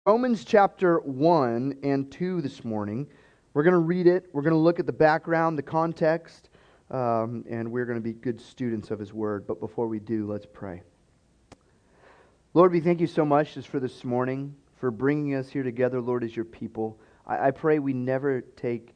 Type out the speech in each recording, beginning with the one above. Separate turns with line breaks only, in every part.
Romans chapter 1 and 2 this morning. We're going to read it. We're going to look at the background, the context, and we're going to be good students of His Word. But before we do, let's pray. Lord, we thank you so much just for this morning, for bringing us here together, Lord, as your people. I pray we never take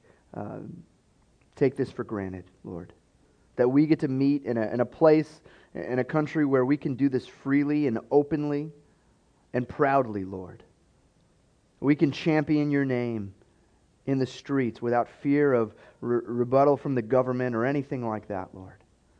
this for granted, Lord, that we get to meet in a place, in a country where we can do this freely and openly and proudly, Lord. We can champion your name in the streets without fear of rebuttal from the government or anything like that, Lord.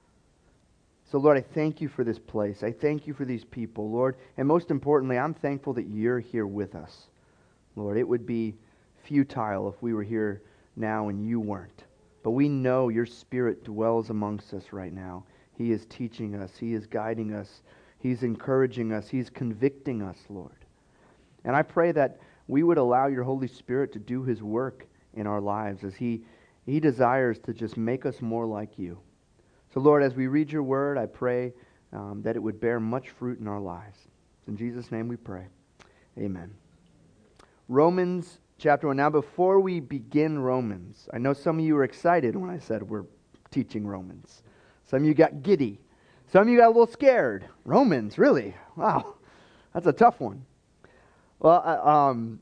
So, Lord, I thank you for this place. I thank you for these people, Lord. And most importantly, I'm thankful that you're here with us. Lord, it would be futile if we were here now and you weren't. But we know your Spirit dwells amongst us right now. He is teaching us. He is guiding us. He's encouraging us. He's convicting us, Lord. And I pray that we would allow your Holy Spirit to do His work in our lives as He desires to just make us more like you. So, Lord, as we read your word, I pray that it would bear much fruit in our lives. In Jesus' name we pray. Amen. Romans chapter 1. Now, before we begin Romans, I know some of you were excited when I said we're teaching Romans. Some of you got giddy. Some of you got a little scared. Romans, really? Wow, that's a tough one. Well,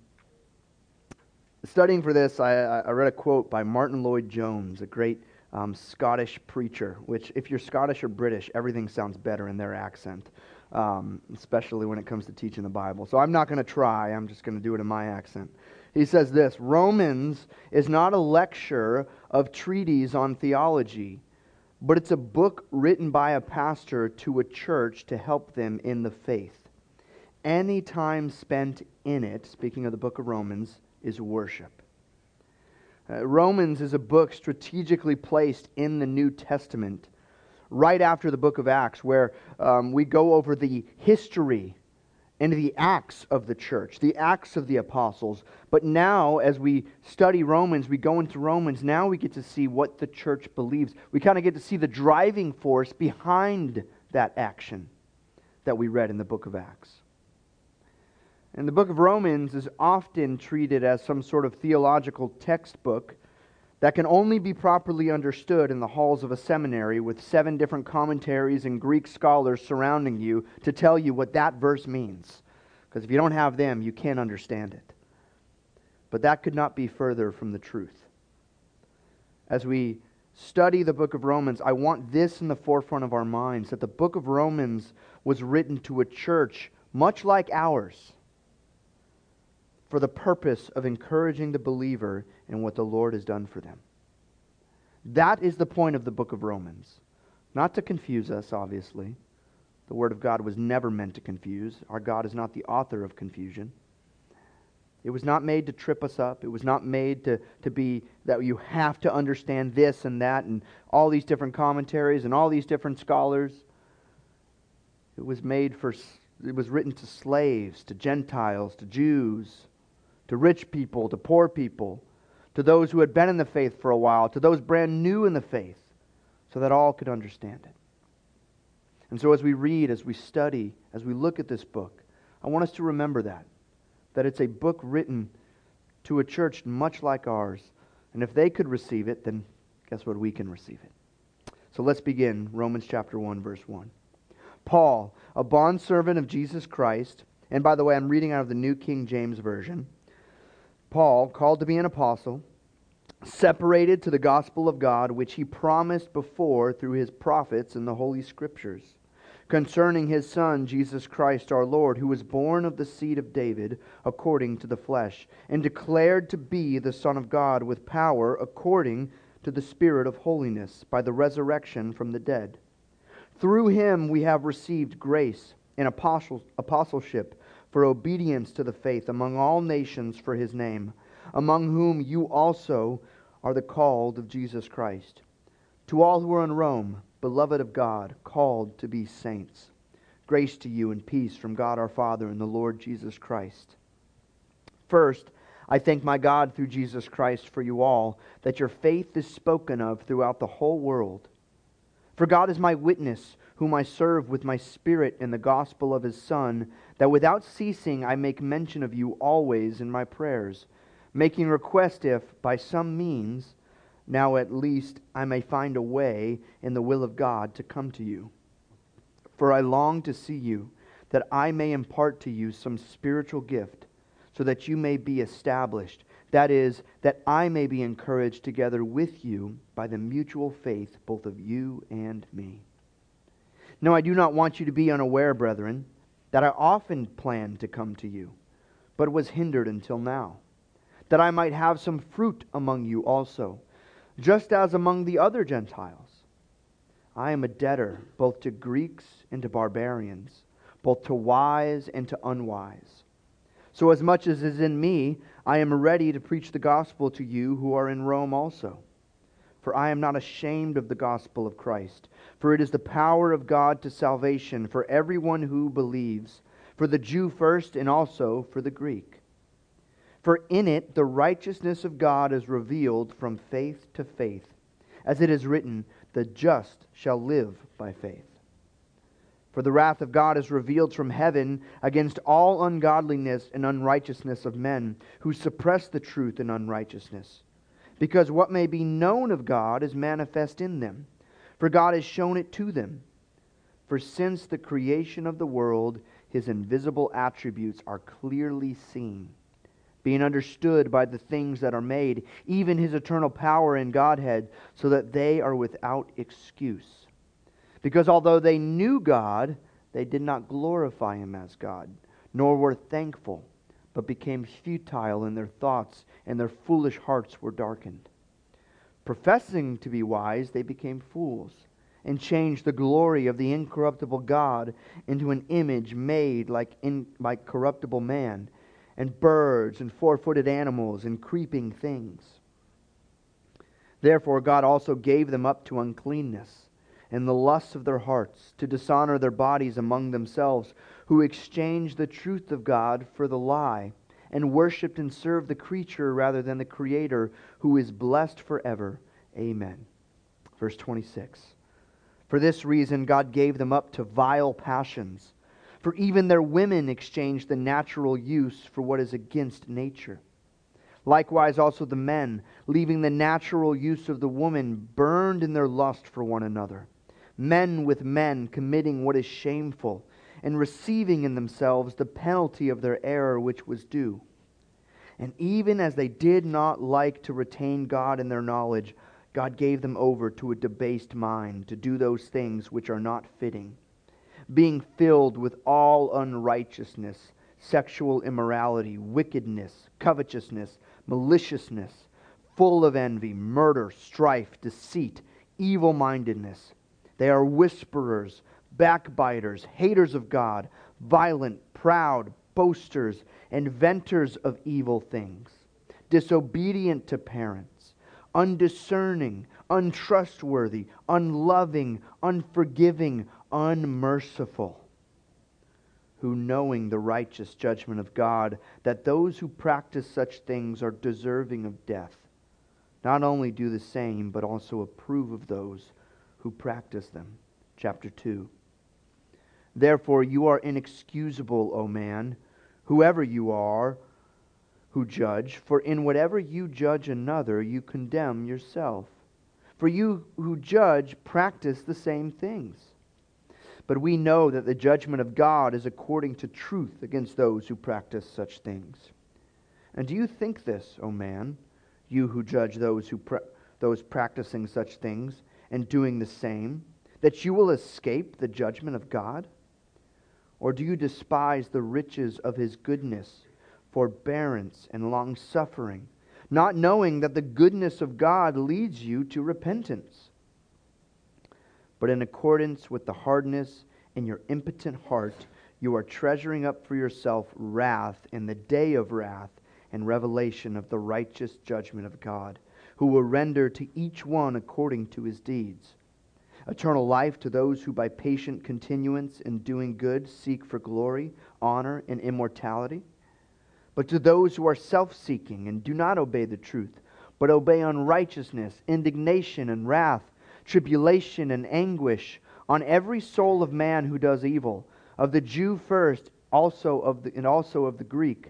studying for this, I read a quote by Martin Lloyd-Jones, a great Scottish preacher, which if you're Scottish or British, everything sounds better in their accent, especially when it comes to teaching the Bible. So I'm not going to try. I'm just going to do it in my accent. He says this: Romans is not a lecture of treatise on theology, but it's a book written by a pastor to a church to help them in the faith. Any time spent in it, speaking of the book of Romans, is worship. Romans is a book strategically placed in the New Testament right after the book of Acts, where we go over the history and the acts of the church, the acts of the apostles. But now, as we study Romans, we go into Romans, now we get to see what the church believes. We kind of get to see the driving force behind that action that we read in the book of Acts. And the book of Romans is often treated as some sort of theological textbook that can only be properly understood in the halls of a seminary with 7 different commentaries and Greek scholars surrounding you to tell you what that verse means. Because if you don't have them, you can't understand it. But that could not be further from the truth. As we study the book of Romans, I want this in the forefront of our minds, that the book of Romans was written to a church much like ours, for the purpose of encouraging the believer in what the Lord has done for them. That is the point of the book of Romans. Not to confuse us, obviously. The Word of God was never meant to confuse. Our God is not the author of confusion. It was not made to trip us up. It was not made to be that you have to understand this and that and all these different commentaries and all these different scholars. It was written to slaves, to Gentiles, to Jews, to rich people, to poor people, to those who had been in the faith for a while, to those brand new in the faith, so that all could understand it. And so as we read, as we study, as we look at this book, I want us to remember that it's a book written to a church much like ours. And if they could receive it, then guess what? We can receive it. So let's begin Romans chapter 1, verse 1. Paul, a bondservant of Jesus Christ, and by the way, I'm reading out of the New King James Version. Paul, called to be an apostle, separated to the gospel of God, which he promised before through his prophets in the Holy Scriptures, concerning his Son, Jesus Christ our Lord, who was born of the seed of David, according to the flesh, and declared to be the Son of God with power, according to the Spirit of holiness, by the resurrection from the dead. Through him we have received grace and apostleship, for obedience to the faith among all nations for his name, among whom you also are the called of Jesus Christ. To all who are in Rome, beloved of God, called to be saints, grace to you and peace from God our Father and the Lord Jesus Christ. First, I thank my God through Jesus Christ for you all, that your faith is spoken of throughout the whole world. For God is my witness, whom I serve with my spirit in the gospel of his Son, that without ceasing I make mention of you always in my prayers, making request if, by some means, now at least I may find a way in the will of God to come to you. For I long to see you, that I may impart to you some spiritual gift, so that you may be established. That is, that I may be encouraged together with you by the mutual faith both of you and me. No, I do not want you to be unaware, brethren, that I often planned to come to you, but was hindered until now, that I might have some fruit among you also, just as among the other Gentiles. I am a debtor both to Greeks and to barbarians, both to wise and to unwise. So as much as is in me, I am ready to preach the gospel to you who are in Rome also. For I am not ashamed of the gospel of Christ, for it is the power of God to salvation for everyone who believes, for the Jew first and also for the Greek. For in it the righteousness of God is revealed from faith to faith, as it is written, the just shall live by faith. For the wrath of God is revealed from heaven against all ungodliness and unrighteousness of men, who suppress the truth in unrighteousness. Because what may be known of God is manifest in them, for God has shown it to them. For since the creation of the world, His invisible attributes are clearly seen, being understood by the things that are made, even His eternal power and Godhead, so that they are without excuse. Because although they knew God, they did not glorify Him as God, nor were thankful, but became futile in their thoughts, and their foolish hearts were darkened. Professing to be wise, they became fools, and changed the glory of the incorruptible God into an image made like corruptible man, and birds, and four-footed animals, and creeping things. Therefore God also gave them up to uncleanness, and the lusts of their hearts, to dishonor their bodies among themselves, who exchanged the truth of God for the lie, and worshipped and served the creature rather than the Creator, who is blessed forever. Amen. Verse 26. For this reason God gave them up to vile passions, for even their women exchanged the natural use for what is against nature. Likewise also the men, leaving the natural use of the woman, burned in their lust for one another, men with men committing what is shameful, and receiving in themselves the penalty of their error which was due. And even as they did not like to retain God in their knowledge, God gave them over to a debased mind to do those things which are not fitting, being filled with all unrighteousness, sexual immorality, wickedness, covetousness, maliciousness, full of envy, murder, strife, deceit, evil-mindedness. They are whisperers, backbiters, haters of God, violent, proud, boasters, inventors of evil things, disobedient to parents, undiscerning, untrustworthy, unloving, unforgiving, unmerciful, who, knowing the righteous judgment of God, that those who practice such things are deserving of death, not only do the same, but also approve of those who practice them. Chapter 2. Therefore you are inexcusable, O man, whoever you are who judge, for in whatever you judge another, you condemn yourself. For you who judge practice the same things. But we know that the judgment of God is according to truth against those who practice such things. And do you think this, O man, you who judge those practicing such things and doing the same, that you will escape the judgment of God? Or do you despise the riches of His goodness, forbearance, and long-suffering, not knowing that the goodness of God leads you to repentance? But in accordance with the hardness in your impotent heart, you are treasuring up for yourself wrath in the day of wrath and revelation of the righteous judgment of God, who will render to each one according to his deeds. Eternal life to those who by patient continuance in doing good seek for glory, honor, and immortality. But to those who are self-seeking and do not obey the truth, but obey unrighteousness, indignation and wrath, tribulation and anguish, on every soul of man who does evil, of the Jew first, also of the Greek.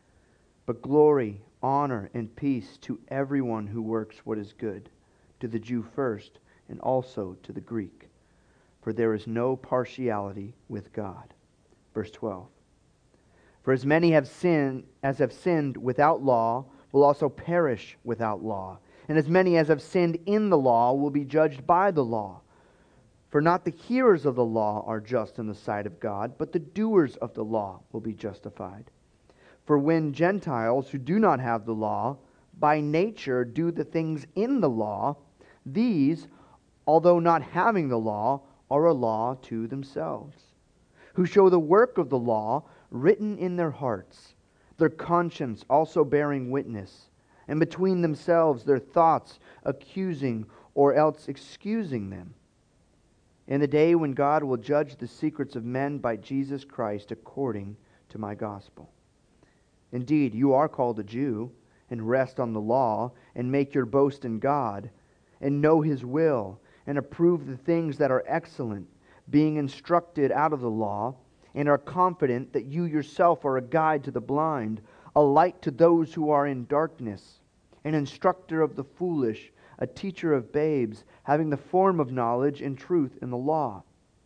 But glory, honor, and peace to everyone who works what is good, to the Jew first, and also to the Greek. For there is no partiality with God. Verse 12. For as many have sinned without law will also perish without law. And as many as have sinned in the law will be judged by the law. For not the hearers of the law are just in the sight of God, but the doers of the law will be justified. For when Gentiles who do not have the law, by nature do the things in the law, these, although not having the law, are a law to themselves, who show the work of the law written in their hearts, their conscience also bearing witness, and between themselves their thoughts accusing or else excusing them. In the day when God will judge the secrets of men by Jesus Christ according to my gospel. Indeed, you are called a Jew, and rest on the law, and make your boast in God, and know His will, and approve the things that are excellent, being instructed out of the law, and are confident that you yourself are a guide to the blind, a light to those who are in darkness, an instructor of the foolish, a teacher of babes, having the form of knowledge and truth in the law.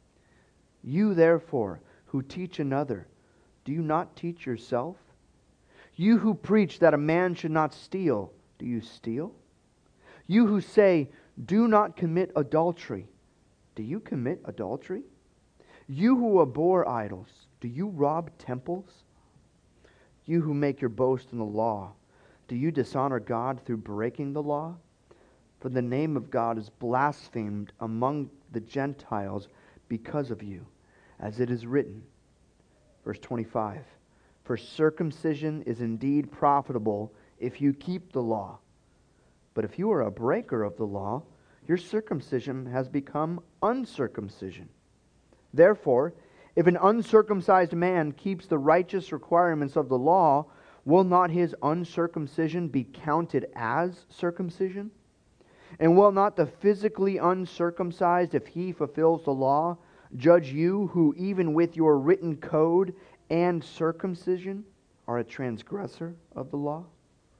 You therefore, who teach another, do you not teach yourself? You who preach that a man should not steal, do you steal? You who say, do not commit adultery, do you commit adultery? You who abhor idols, do you rob temples? You who make your boast in the law, do you dishonor God through breaking the law? For the name of God is blasphemed among the Gentiles because of you, as it is written. Verse 25. For circumcision is indeed profitable if you keep the law. But if you are a breaker of the law, your circumcision has become uncircumcision. Therefore, if an uncircumcised man keeps the righteous requirements of the law, will not his uncircumcision be counted as circumcision? And will not the physically uncircumcised, if he fulfills the law, judge you who even with your written code and circumcision are a transgressor of the law?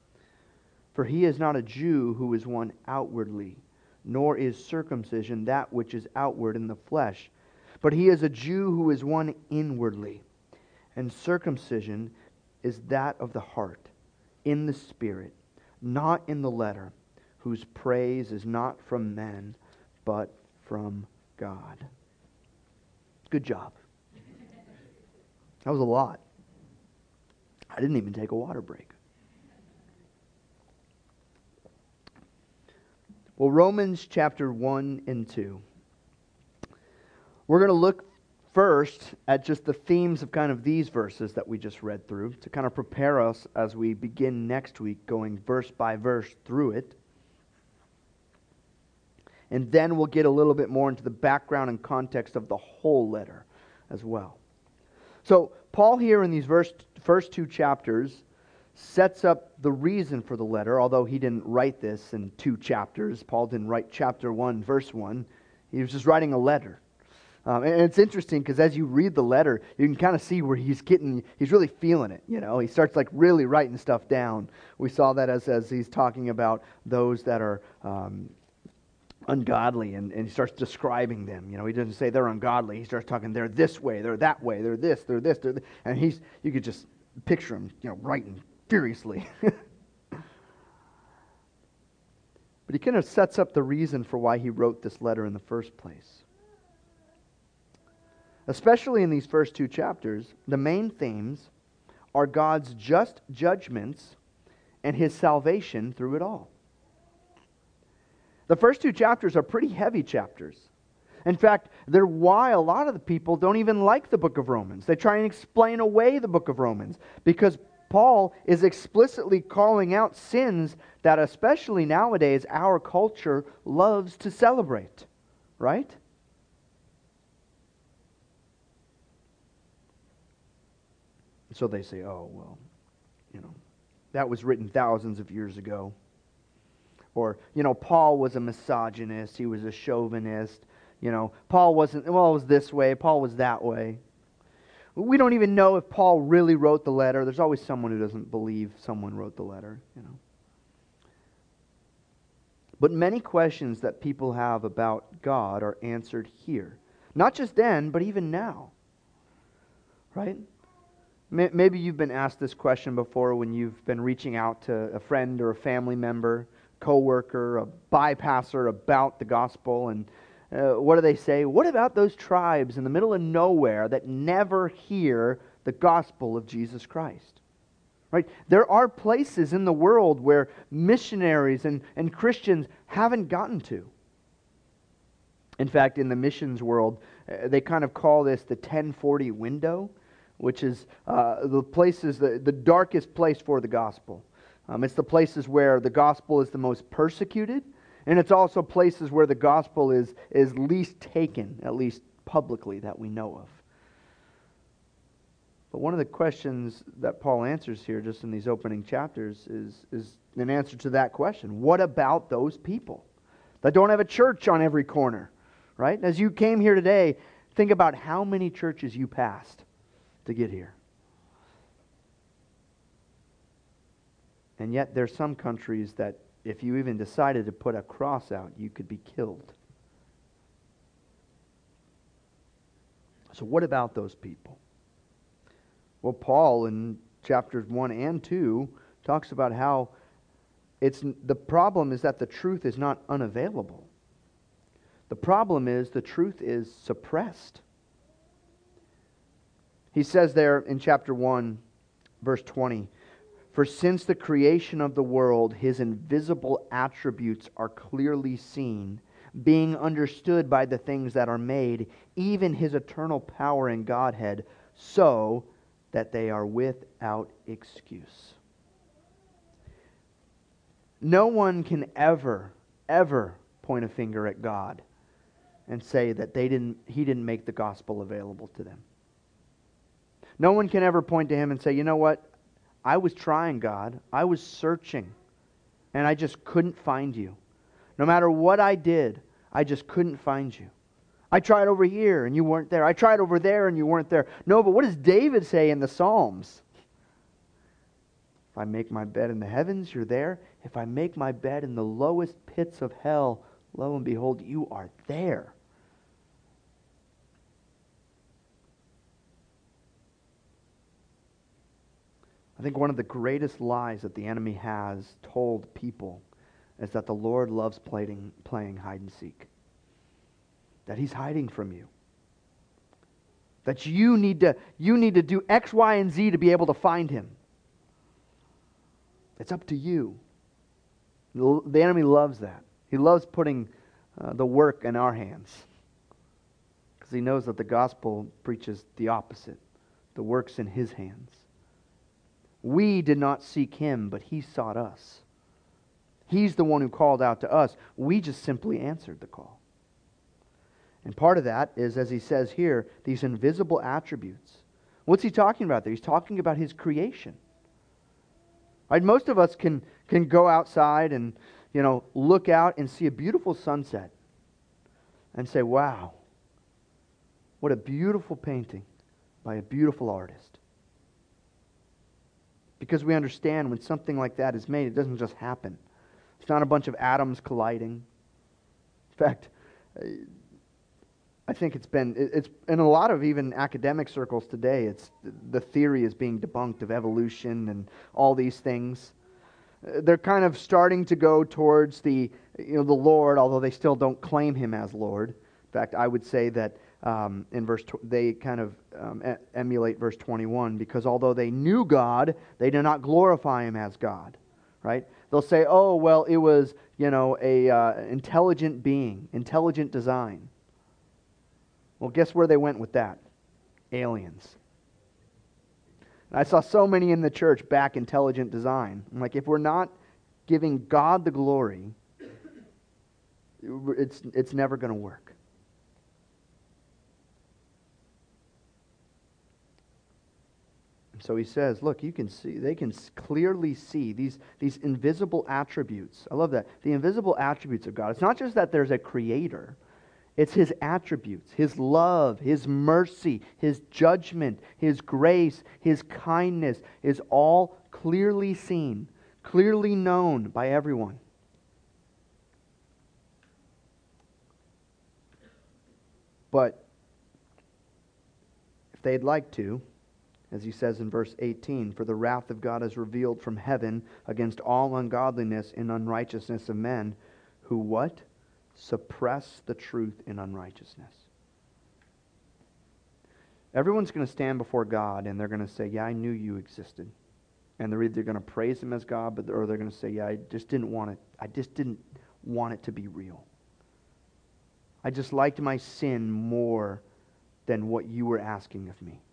For he is not a Jew who is one outwardly, nor is circumcision that which is outward in the flesh, but he is a Jew who is one inwardly. And circumcision is that of the heart, in the spirit, not in the letter, whose praise is not from men, but from God. Good job. That was a lot. I didn't even take a water break. Well, Romans chapter 1 and 2. We're going to look first at just the themes of kind of these verses that we just read through to kind of prepare us as we begin next week going verse by verse through it. And then we'll get a little bit more into the background and context of the whole letter as well. So Paul here in these first two chapters sets up the reason for the letter, although he didn't write this in 2 chapters. Paul didn't write chapter 1, verse 1. He was just writing a letter. And it's interesting because as you read the letter, you can kind of see where he's really feeling it. You know, he starts like really writing stuff down. We saw that as he's talking about those that are ungodly, and he starts describing them. You know, he doesn't say they're ungodly. He starts talking, they're this way, they're that way, they're this, they're this, they're this. And you could just picture him, you know, writing furiously. But he kind of sets up the reason for why he wrote this letter in the first place. Especially in these first 2 chapters, the main themes are God's just judgments and His salvation through it all. The first 2 chapters are pretty heavy chapters. In fact, they're why a lot of the people don't even like the book of Romans. They try and explain away the book of Romans because Paul is explicitly calling out sins that especially nowadays our culture loves to celebrate, right? So they say, oh, well, you know, that was written thousands of years ago. Or, you know, Paul was a misogynist, he was a chauvinist. Paul wasn't, well, it was this way, Paul was that way. We don't even know if Paul really wrote the letter. There's always someone who doesn't believe someone wrote the letter, But many questions that people have about God are answered here. Not just then, but even now. Right? Maybe you've been asked this question before when you've been reaching out to a friend or a family member, coworker, a bypasser about the gospel, and what do they say? What about those tribes in the middle of nowhere that never hear the gospel of Jesus Christ? Right? There are places in the world where missionaries and Christians haven't gotten to. In fact, in the missions world, they kind of call this the 1040 window, which is the places, the darkest place for the gospel. It's the places where the gospel is the most persecuted, and it's also places where the gospel is least taken, at least publicly, that we know of. But one of the questions that Paul answers here, just in these opening chapters, is an answer to that question. What about those people that don't have a church on every corner? Right? As you came here today, think about how many churches you passed to get here. And yet there's some countries that if you even decided to put a cross out, you could be killed. So what about those people? Well, Paul in chapters 1 and 2 talks about how the problem is that the truth is not unavailable. The problem is the truth is suppressed. He says there in chapter 1, verse 20, "For since the creation of the world, His invisible attributes are clearly seen, being understood by the things that are made, even His eternal power and Godhead, so that they are without excuse." No one can ever point a finger at God and say that He didn't make the gospel available to them. No one can ever point to Him and say, you know what? I was trying, God. I was searching, and I just couldn't find you. No matter what I did, I just couldn't find you. I tried over here, and you weren't there. I tried over there, and you weren't there. No, but what does David say in the Psalms? If I make my bed in the heavens, you're there. If I make my bed in the lowest pits of hell, lo and behold, you are there. I think one of the greatest lies that the enemy has told people is that the Lord loves playing hide and seek. That He's hiding from you. That you need to do X, Y, and Z to be able to find Him. It's up to you. The enemy loves that. He loves putting the work in our hands. Because he knows that the gospel preaches the opposite. The work's in His hands. We did not seek Him, but He sought us. He's the one who called out to us. We just simply answered the call. And part of that is, as he says here, these invisible attributes. What's he talking about there? He's talking about His creation. Right? Most of us can go outside and look out and see a beautiful sunset and say, wow, what a beautiful painting by a beautiful artist. Because we understand when something like that is made, it doesn't just happen. It's not a bunch of atoms colliding. In fact, I think it's in a lot of even academic circles today, the theory is being debunked of evolution and all these things. They're kind of starting to go towards the Lord, although they still don't claim Him as Lord. In fact, I would say that they kind of emulate verse 21, because although they knew God, they did not glorify Him as God. Right? They'll say, oh, well, it was a intelligent being, intelligent design. Well, guess where they went with that? Aliens. And I saw so many in the church back intelligent design. I'm like, if we're not giving God the glory, it's never going to work. So he says, look, they can clearly see these invisible attributes. I love that. The invisible attributes of God. It's not just that there's a creator. It's His attributes, His love, His mercy, His judgment, His grace, His kindness is all clearly seen, clearly known by everyone. But if they'd like to, as He says in verse 18, for the wrath of God is revealed from heaven against all ungodliness and unrighteousness of men, who what? Suppress the truth in unrighteousness. Everyone's going to stand before God and they're going to say, yeah, I knew you existed. And they're either going to praise Him as God, or they're going to say, yeah, I just didn't want it to be real. I just liked my sin more than what you were asking of me.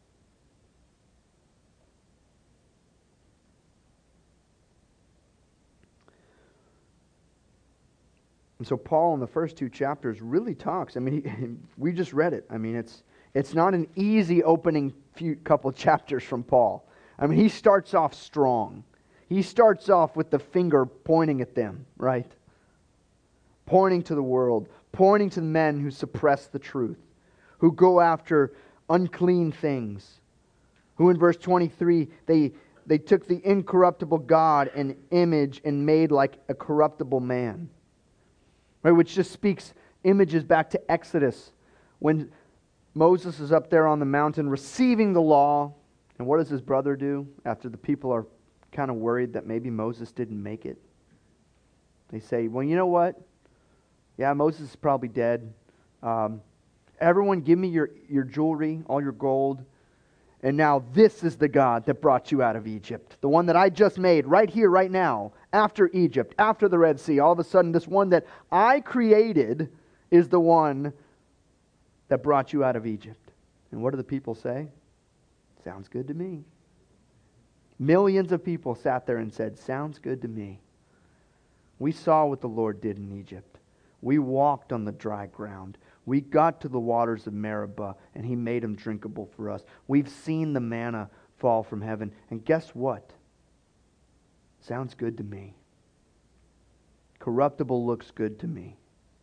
And so Paul in the first two chapters really talks. I mean, we just read it. I mean, it's not an easy opening couple chapters from Paul. I mean, he starts off strong. He starts off with the finger pointing at them, right? Pointing to the world, pointing to the men who suppress the truth, who go after unclean things, who in verse 23, they took the incorruptible God and image and made like a corruptible man. Right, which just speaks images back to Exodus when Moses is up there on the mountain receiving the law. And what does his brother do after the people are kind of worried that maybe Moses didn't make it? They say, well, you know what? Yeah, Moses is probably dead. Everyone give me your jewelry, all your gold. And now this is the God that brought you out of Egypt. The one that I just made right here, right now, after Egypt, after the Red Sea. All of a sudden, this one that I created is the one that brought you out of Egypt. And what do the people say? Sounds good to me. Millions of people sat there and said, sounds good to me. We saw what the Lord did in Egypt. We walked on the dry ground. We got to the waters of Meribah, and He made them drinkable for us. We've seen the manna fall from heaven. And guess what? Sounds good to me. Corruptible looks good to me.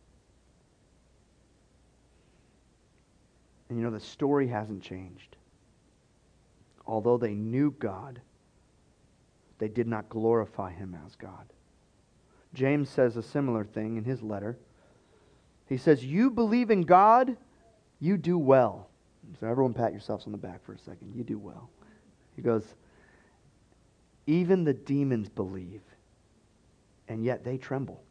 And you know, the story hasn't changed. Although they knew God, they did not glorify Him as God. James says a similar thing in his letter. He says, you believe in God, you do well. So everyone pat yourselves on the back for a second. You do well. He goes, even the demons believe, and yet they tremble.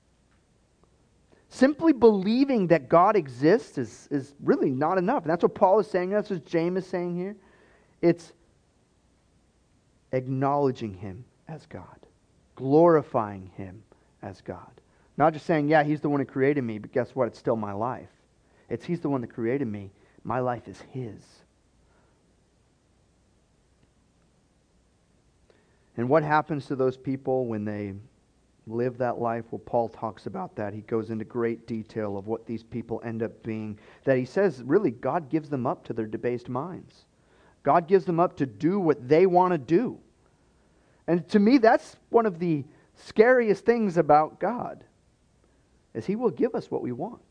Simply believing that God exists is really not enough. And that's what Paul is saying. That's what James is saying here. It's acknowledging Him as God. Glorifying Him as God. Not just saying, yeah, He's the one who created me, but guess what? It's still my life. It's He's the one that created me. My life is His. And what happens to those people when they live that life? Well, Paul talks about that. He goes into great detail of what these people end up being. That he says, really, God gives them up to their debased minds. God gives them up to do what they want to do. And to me, that's one of the scariest things about God, is He will give us what we want.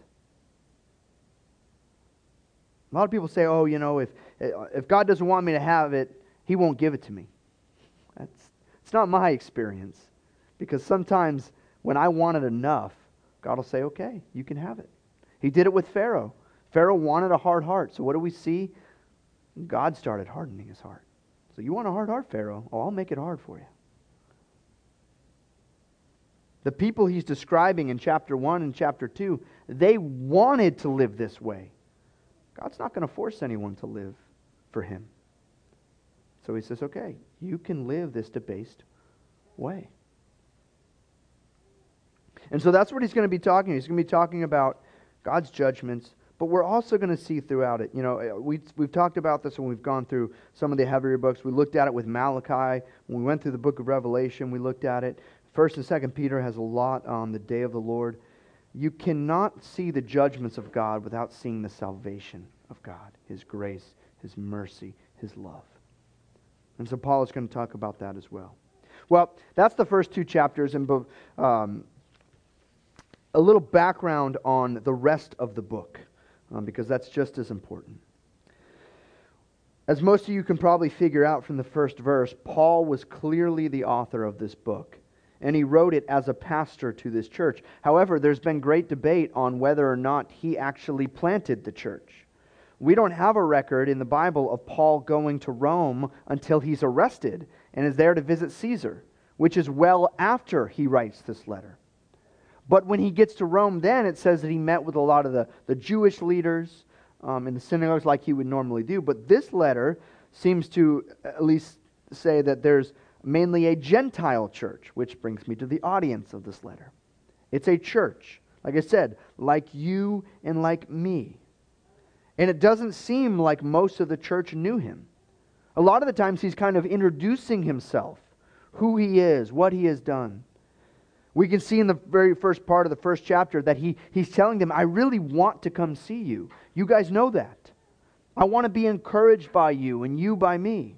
A lot of people say, oh, you know, if God doesn't want me to have it, He won't give it to me. It's not my experience. Because sometimes when I want it enough, God will say, okay, you can have it. He did it with Pharaoh. Pharaoh wanted a hard heart. So what do we see? God started hardening his heart. So you want a hard heart, Pharaoh? Oh, I'll make it hard for you. The people he's describing in chapter 1 and chapter 2, they wanted to live this way. God's not going to force anyone to live for Him. So He says, okay, you can live this debased way. And so that's what he's going to be talking. He's going to be talking about God's judgments, but we're also going to see throughout it. You know, we've talked about this when we've gone through some of the heavier books. We looked at it with Malachi. When we went through the book of Revelation, we looked at it. 1st and 2nd Peter has a lot on the day of the Lord. You cannot see the judgments of God without seeing the salvation of God, His grace, His mercy, His love. And so Paul is going to talk about that as well. Well, that's the first two chapters, and a little background on the rest of the book, because that's just as important. As most of you can probably figure out from the first verse, Paul was clearly the author of this book, and he wrote it as a pastor to this church. However, there's been great debate on whether or not he actually planted the church. We don't have a record in the Bible of Paul going to Rome until he's arrested and is there to visit Caesar, which is well after he writes this letter. But when he gets to Rome then, it says that he met with a lot of the Jewish leaders in the synagogues like he would normally do. But this letter seems to at least say that there's mainly a Gentile church, which brings me to the audience of this letter. It's a church, like I said, like you and like me. And it doesn't seem like most of the church knew him. A lot of the times he's kind of introducing himself, who he is, what he has done. We can see in the very first part of the first chapter that he's telling them, I really want to come see you. You guys know that. I want to be encouraged by you and you by me.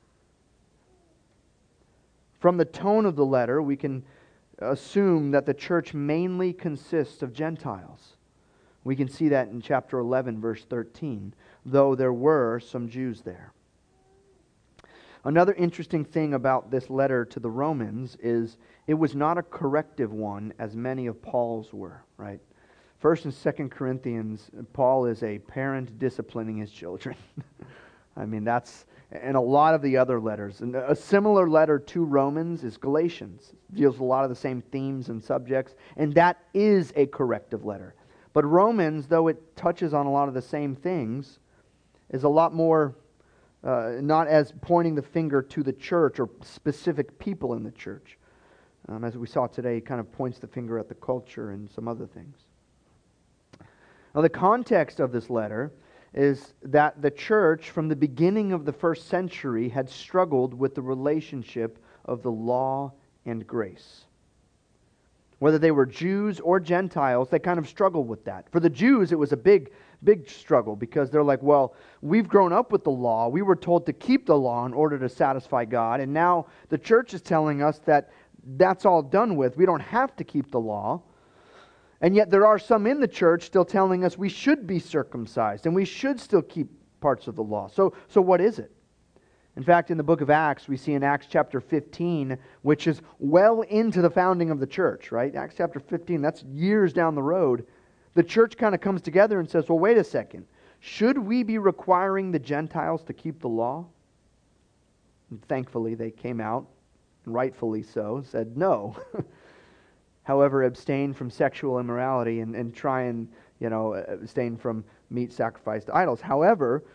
From the tone of the letter, we can assume that the church mainly consists of Gentiles. We can see that in chapter 11, verse 13, though there were some Jews there. Another interesting thing about this letter to the Romans is it was not a corrective one as many of Paul's were, right? 1st and 2nd Corinthians, Paul is a parent disciplining his children. I mean, that's, and a lot of the other letters. And a similar letter to Romans is Galatians. It deals with a lot of the same themes and subjects, and that is a corrective letter. But Romans, though it touches on a lot of the same things, is a lot more not as pointing the finger to the church or specific people in the church. As we saw today, it kind of points the finger at the culture and some other things. Now, the context of this letter is that the church, from the beginning of the first century, had struggled with the relationship of the law and grace. Whether they were Jews or Gentiles, they kind of struggled with that. For the Jews, it was a big struggle because they're like, well, we've grown up with the law. We were told to keep the law in order to satisfy God. And now the church is telling us that that's all done with. We don't have to keep the law. And yet there are some in the church still telling us we should be circumcised and we should still keep parts of the law. So what is it? In fact, in the book of Acts, we see in Acts chapter 15, which is well into the founding of the church, right? Acts chapter 15, that's years down the road. The church kind of comes together and says, well, wait a second. Should we be requiring the Gentiles to keep the law? And thankfully, they came out, and rightfully so, said no. However, abstain from sexual immorality and try and, abstain from meat sacrificed to idols. However,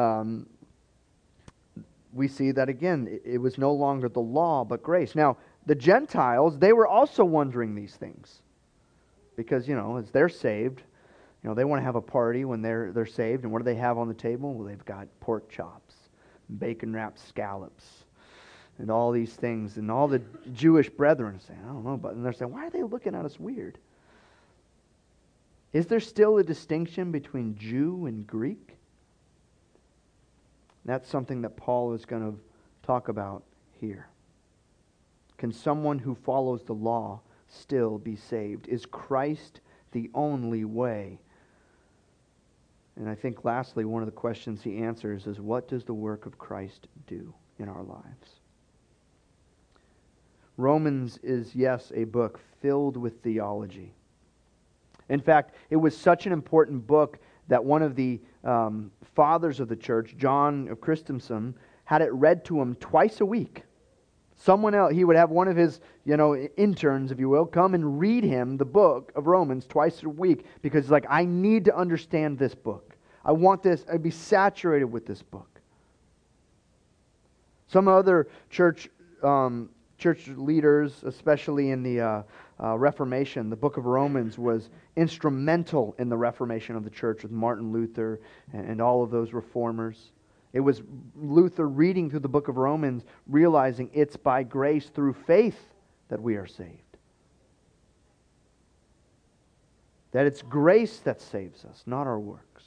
we see that again, it was no longer the law, but grace. Now, the Gentiles, they were also wondering these things. Because, as they're saved, they want to have a party when they're saved. And what do they have on the table? Well, they've got pork chops, bacon-wrapped scallops, and all these things. And all the Jewish brethren are saying, I don't know, and they're saying, why are they looking at us weird? Is there still a distinction between Jew and Greek? That's something that Paul is going to talk about here. Can someone who follows the law still be saved? Is Christ the only way? And I think lastly, one of the questions he answers is, what does the work of Christ do in our lives? Romans is, yes, a book filled with theology. In fact, it was such an important book that one of the fathers of the church, John of Chrysostom, had it read to him twice a week. Someone else, he would have one of his, interns, if you will, come and read him the book of Romans twice a week because, I need to understand this book. I want this, I'd be saturated with this book. Some other church leaders, especially in the Reformation, the book of Romans was instrumental in the Reformation of the church with Martin Luther and all of those reformers. It was Luther reading through the book of Romans, realizing it's by grace through faith that we are saved. That it's grace that saves us, not our works.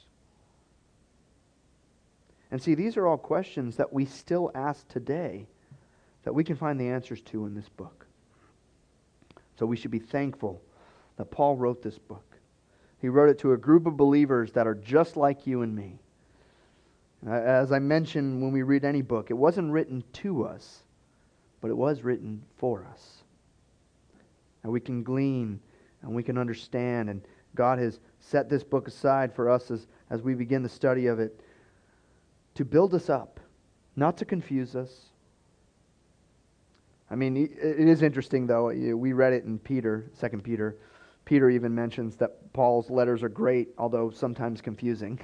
And see, these are all questions that we still ask today that we can find the answers to in this book. So we should be thankful that Paul wrote this book. He wrote it to a group of believers that are just like you and me. As I mentioned when we read any book, it wasn't written to us, but it was written for us. And we can glean and we can understand, and God has set this book aside for us as we begin the study of it to build us up, not to confuse us. I mean, it is interesting, though. We read it in Peter, 2 Peter. Peter even mentions that Paul's letters are great, although sometimes confusing.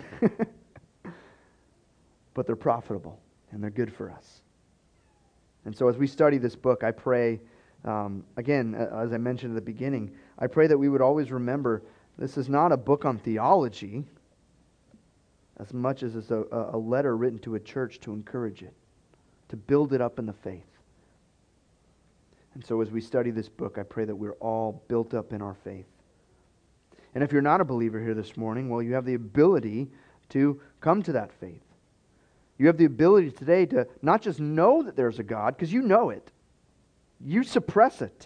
But they're profitable, and they're good for us. And so as we study this book, I pray, again, as I mentioned at the beginning, I pray that we would always remember this is not a book on theology as much as it's a letter written to a church to encourage it, to build it up in the faith. And so as we study this book, I pray that we're all built up in our faith. And if you're not a believer here this morning, well, you have the ability to come to that faith. You have the ability today to not just know that there's a God, because you know it. You suppress it.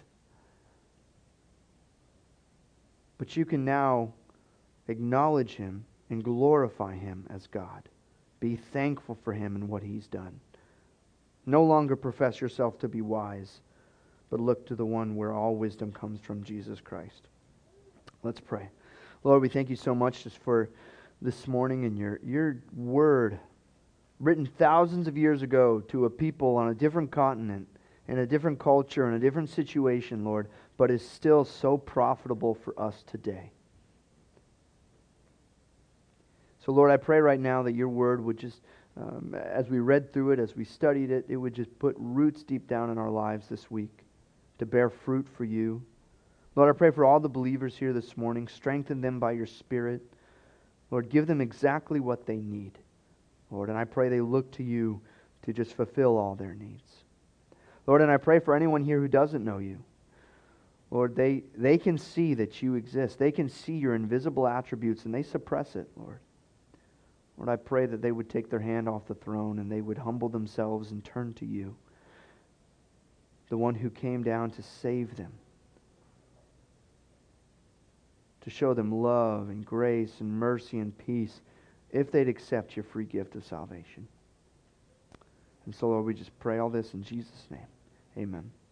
But you can now acknowledge Him and glorify Him as God. Be thankful for Him and what He's done. No longer profess yourself to be wise, but look to the one where all wisdom comes from, Jesus Christ. Let's pray. Lord, we thank you so much just for this morning and your word, written thousands of years ago to a people on a different continent, in a different culture, in a different situation, Lord, but is still so profitable for us today. So, Lord, I pray right now that your word would just, as we read through it, as we studied it, it would just put roots deep down in our lives this week to bear fruit for you. Lord, I pray for all the believers here this morning. Strengthen them by your Spirit. Lord, give them exactly what they need. Lord, and I pray they look to you to just fulfill all their needs. Lord, and I pray for anyone here who doesn't know you. Lord, they can see that you exist. They can see your invisible attributes and they suppress it, Lord. Lord, I pray that they would take their hand off the throne and they would humble themselves and turn to you, the one who came down to save them, to show them love and grace and mercy and peace if they'd accept your free gift of salvation. And so, Lord, we just pray all this in Jesus' name. Amen.